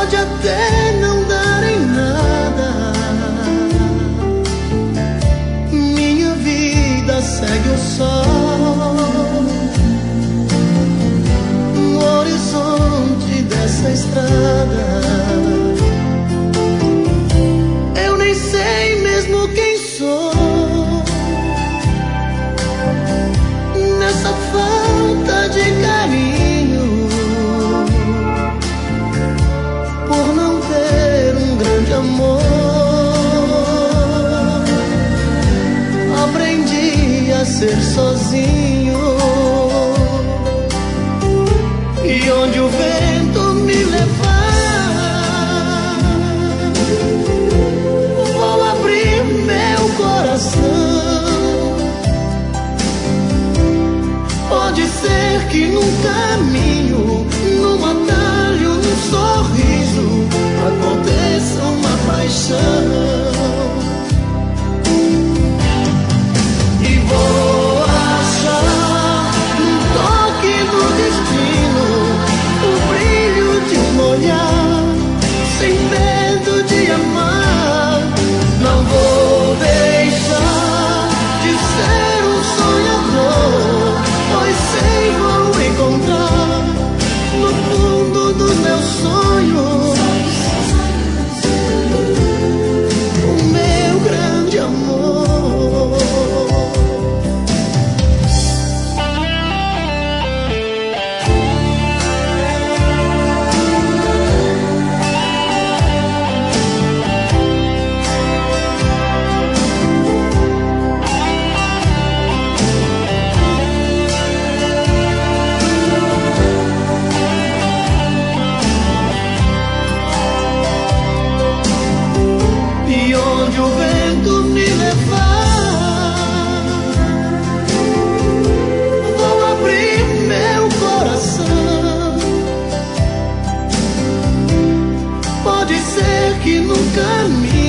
pode até não dar em nada, minha vida segue o sol no horizonte dessa estrada. Eu nem sei mesmo quem sou nessa falta de carinho, por não ter um grande amor. Aprendi a ser sozinho, e onde o vento me levar, vou abrir meu coração. Pode ser que num caminho, num atalho, num sorriso, aconteça uma paixão. E vou achar um toque do destino, o brilho de um olhar, sem medo de amar. Não vou deixar de ser um sonhador, pois sei vou encontrar no fundo dos meus sonhos o meu grande amor. Que no caminho